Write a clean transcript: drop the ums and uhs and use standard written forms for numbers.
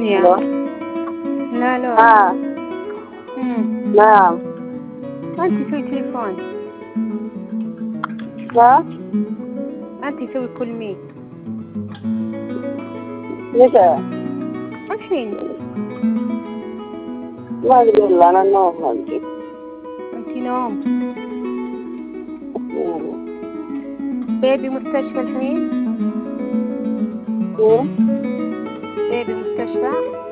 دنيا. الو. لا لا. نعم. أنت سوي تليفون. نعم. أنت سوي كل مين. متى؟ الحين. ما أدري والله، أنا النوم ما أدري. أنت نوم. بيبي مستشفى الحين. بيبي مستشفى.